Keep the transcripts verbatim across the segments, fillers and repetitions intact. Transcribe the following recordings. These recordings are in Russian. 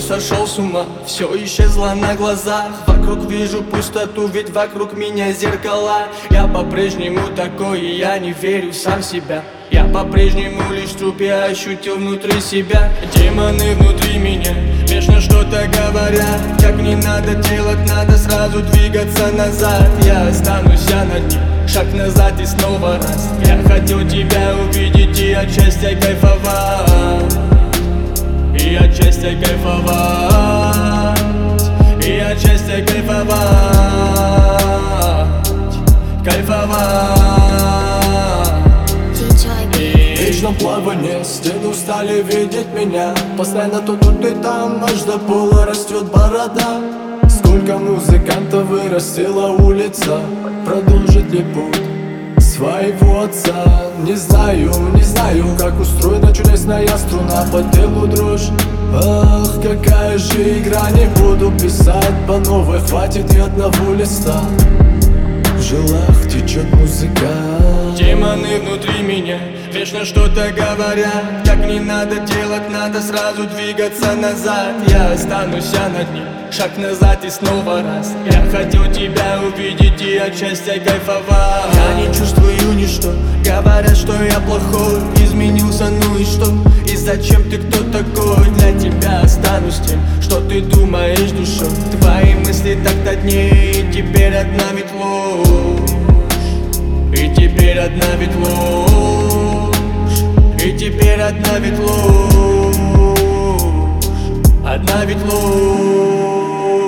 сошел с ума, все исчезло на глазах. Вокруг вижу пустоту, ведь вокруг меня зеркала. Я по-прежнему такой, и я не верю сам в себя. Я по-прежнему лишь труп, я ощутил внутри себя. Демоны внутри меня вечно что-то говорят. Как не надо делать, надо сразу двигаться назад. Я останусь над ним, шаг назад и снова раз. Я хотел тебя увидеть и от счастья кайфовать. И от счастья кайфовать. И от счастья кайфовать. Кайфовать. В вечном плавании стены устали видеть меня. Постоянно то тут и там, аж до пола растет борода. Сколько музыкантов вырастила улица, продолжит ли путь своего отца? Не знаю, не знаю, как устроена чудесная струна, по телу дрожь. Ах, какая же игра, не буду писать по новой, хватит и одного листа. В жилах течет музыка. Демоны внутри меня вечно что-то говорят. Как не надо делать, надо сразу двигаться назад. Я останусь над ним, шаг назад и снова раз. Я хотел тебя увидеть и от счастья кайфовать. Я не чувствую ничто, говорят, что я плохой. Изменился, ну и что? И зачем ты, кто такой? Для тебя останусь тем, что ты думаешь душой. Твои мысли так дней, и теперь одна ведь ложь. И теперь одна ведь ложь. И теперь одна ведь ложь. Одна ведь ложь.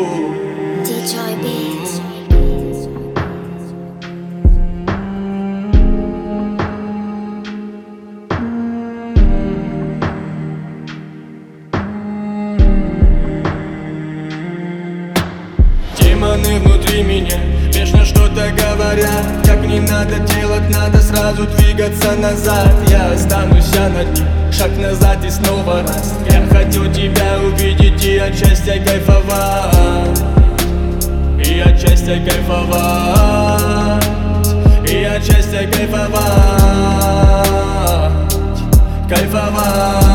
Демоны внутри меня вечно что-то говорят. Как не надо делать, надо сразу двигаться назад. Я останусь над ним, шаг назад и снова раз. Я хотел тебя увидеть и от счастья кайфовать. И от счастья кайфовать. И от счастья кайфовать. Кайфовать.